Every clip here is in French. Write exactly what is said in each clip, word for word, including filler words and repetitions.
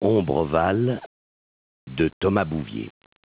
Ombre ovale de Thomas Bouvier.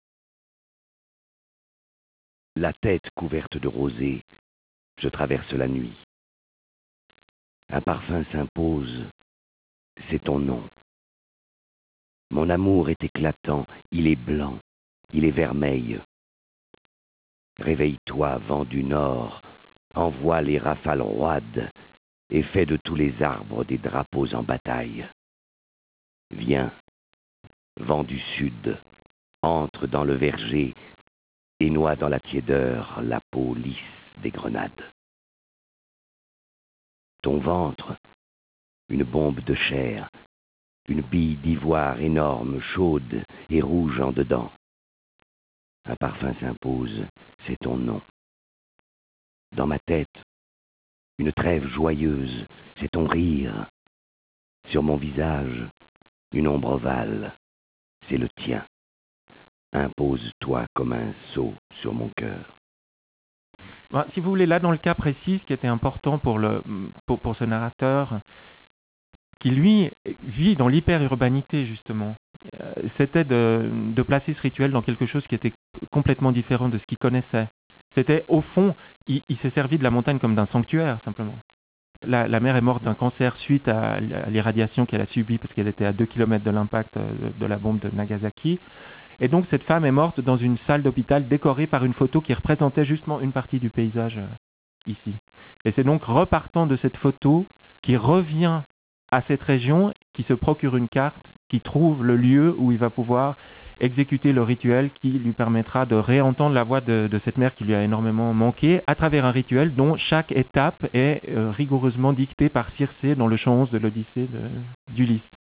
La tête couverte de rosée, je traverse la nuit. Un parfum s'impose, c'est ton nom. Mon amour est éclatant, il est blanc, il est vermeil. Réveille-toi, vent du nord, envoie les rafales roides et fais de tous les arbres des drapeaux en bataille. Viens, vent du sud, entre dans le verger et noie dans la tiédeur la peau lisse des grenades. Ton ventre, une bombe de chair, une bille d'ivoire énorme, chaude et rouge en dedans. Un parfum s'impose, c'est ton nom. Dans ma tête, une trêve joyeuse, c'est ton rire. Sur mon visage, une ombre ovale, c'est le tien. Impose-toi comme un sceau sur mon cœur. Bon, si vous voulez, là, dans le cas précis, ce qui était important pour, le, pour, pour ce narrateur, qui lui vit dans l'hyper-urbanité, justement, euh, c'était de, de placer ce rituel dans quelque chose qui était complètement différent de ce qu'il connaissait. C'était, au fond, il, il s'est servi de la montagne comme d'un sanctuaire, simplement. La, la mère est morte d'un cancer suite à, à l'irradiation qu'elle a subie parce qu'elle était à deux kilomètres de l'impact de, de la bombe de Nagasaki. Et donc cette femme est morte dans une salle d'hôpital décorée par une photo qui représentait justement une partie du paysage euh, ici. Et c'est donc repartant de cette photo qui revient à cette région, qui se procure une carte, qui trouve le lieu où il va pouvoir exécuter le rituel qui lui permettra de réentendre la voix de, de cette mère qui lui a énormément manqué à travers un rituel dont chaque étape est euh, rigoureusement dictée par Circé dans le chant onze de l'Odyssée de- d'Ulysse.